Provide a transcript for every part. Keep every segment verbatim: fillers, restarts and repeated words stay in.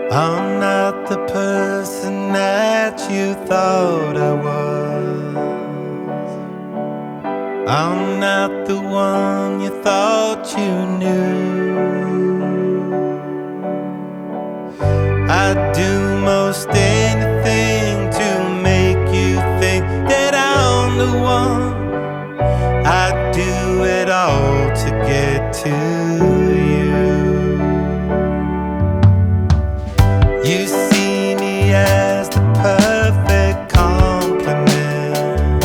I'm not the person that you thought I was. I'm not the one you thought you knew. I'd do most anything to make you think that I'm the one. I'd do it all to get to you. You see me as the perfect compliment.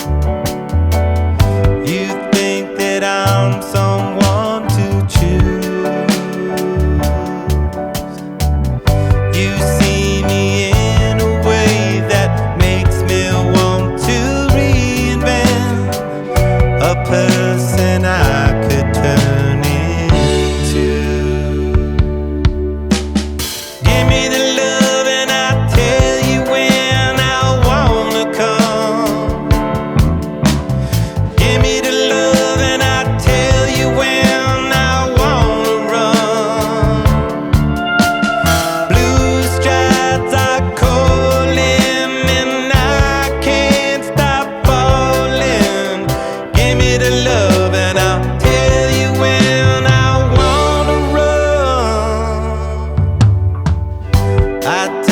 You think that I'm someone to choose. You see me in a way that makes me want to reinvent a person I could turn into. Give me the love and I'll tell you when I wanna come. Give me the love and I'll tell you when I wanna run. Blue skies are calling and I can't stop falling. Give me the love and I'll tell you when I wanna run. I